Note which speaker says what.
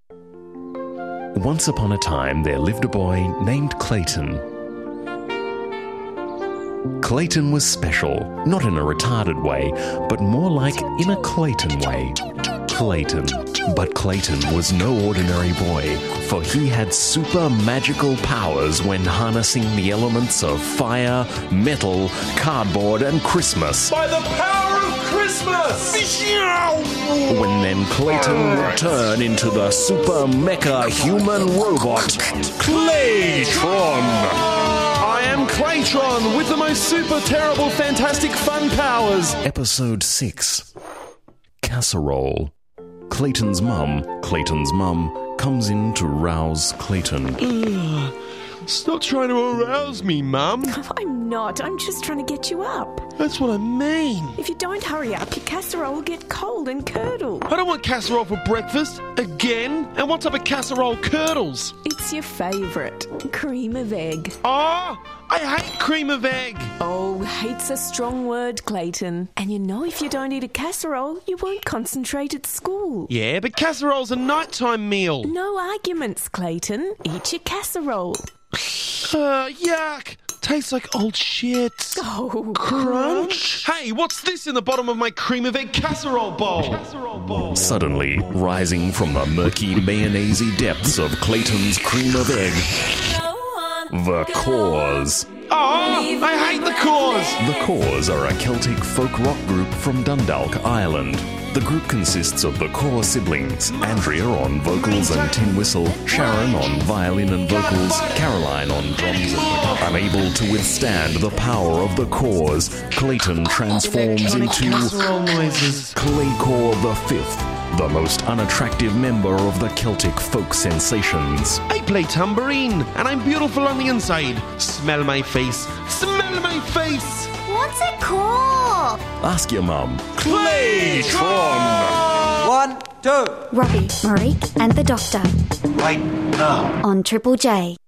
Speaker 1: Once upon a time, there lived a boy named Clayton. Clayton was special, not in a retarded way, but more like in a Clayton way. Clayton. But Clayton was no ordinary boy, for he had super magical powers when harnessing the elements of fire, metal, cardboard, and Christmas.
Speaker 2: By the power of Christmas!
Speaker 1: When then Clayton would turn into the super mecha human robot, Claytron!
Speaker 2: I am Claytron with the most super terrible fantastic fun powers!
Speaker 1: Episode 6. Casserole. Clayton's mum, comes in to rouse Clayton.
Speaker 2: Stop trying to arouse me, Mum.
Speaker 3: I'm not. I'm just trying to get you up.
Speaker 2: That's what I mean.
Speaker 3: If you don't hurry up, your casserole will get cold and curdle.
Speaker 2: I don't want casserole for breakfast. Again? And what type of casserole curdles?
Speaker 3: It's your favourite. Cream of egg.
Speaker 2: Oh, I hate cream of egg.
Speaker 3: Oh, hate's a strong word, Clayton. And you know if you don't eat a casserole, you won't concentrate at school.
Speaker 2: Yeah, but casserole's a nighttime meal.
Speaker 3: No arguments, Clayton. Eat your casserole.
Speaker 2: Yuck. Tastes like old shit.
Speaker 3: Oh,
Speaker 2: Crunch. Hey, what's this in the bottom of my cream of egg casserole bowl?
Speaker 1: Suddenly, rising from the murky mayonnaise-y depths of Clayton's cream of egg, the Corrs.
Speaker 2: Oh, I hate the Corrs.
Speaker 1: The Corrs are a Celtic folk rock group from Dundalk, Ireland. The group consists of the Corr siblings, Andrea on vocals and tin whistle, Sharon on violin and vocals, Caroline on drums and percussion. Unable to withstand the power of the Corrs, Clayton transforms into
Speaker 2: casserole noises.
Speaker 1: Claycore the Fifth, the most unattractive member of the Celtic folk sensations.
Speaker 2: I play tambourine, and I'm beautiful on the inside. Smell my face. Smell my face.
Speaker 4: What's it called?
Speaker 1: Ask your mum.
Speaker 2: Claytron!
Speaker 5: 1, 2.
Speaker 4: Robbie, Maurice and the Doctor
Speaker 5: Right now.
Speaker 4: on Triple J.